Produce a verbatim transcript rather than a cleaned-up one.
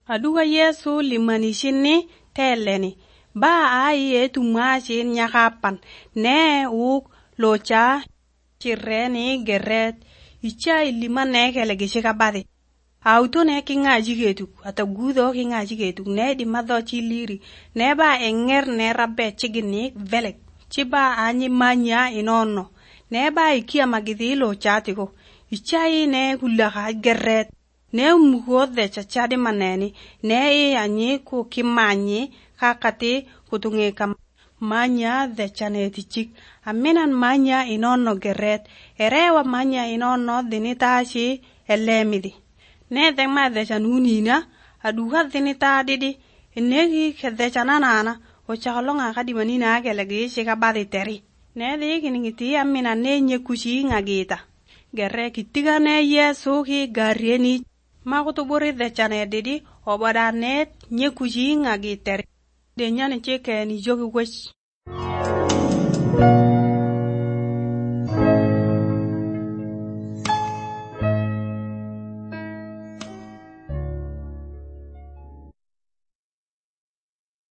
Aduga Yesu limanishini teleni. Ba ai etu mashin nyakapan. Ne uk locha chireni geret. Icha ilimane kelegishika badi. Auto ne kinga jigetuk. Ata gudo kinga jigetuk. Ne di madho chiliri. Ne ba enger ne rabbe chigini velek. Chiba anyi manya inono. Ne ba ikia magithi locha tiko. Icha ne kulaka geret. Ne umugodhe chachadi maneni. Ne anyi kukimanyi kakati kutungeka manya dhe chanetichik. Aminan manya inono geret. Erewa manya inono dhinitashi elemidi. Ne dhema dhe chanunina. Aduha dhinita didi. Inegi kedhe chananana. Ochakalonga kadimanina akelegi shikabadi teri. Ne dhe kiningiti amina ne nye kushi ngagita. Gere kitiga ne Yesu ki garieni. Makutuburi dhe chane didi. Obada ne nye kushi ngagiteri. Denya ni cheke ni jogi wech.